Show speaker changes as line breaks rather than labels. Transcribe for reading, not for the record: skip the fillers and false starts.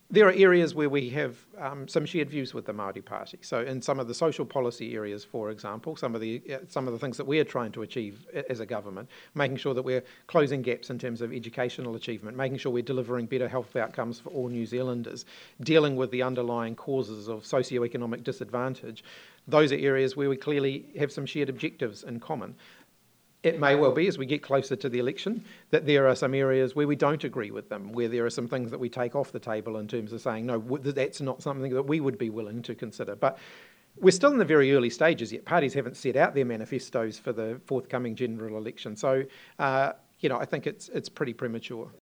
There are areas where we have some shared views with the Māori Party. So in some of the social policy areas, for example, some of the things that we are trying to achieve as a government, making sure that we're closing gaps in terms of educational achievement, making sure we're delivering better health outcomes for all New Zealanders, dealing with the underlying causes of socioeconomic disadvantage, those are areas where we clearly have some shared objectives in common. It may well be, as we get closer to the election, that there are some areas where we don't agree with them, where there are some things that we take off the table in terms of saying, no, that's not something that we would be willing to consider. But we're still in the very early stages yet. Parties haven't set out their manifestos for the forthcoming general election. So, I think it's pretty premature.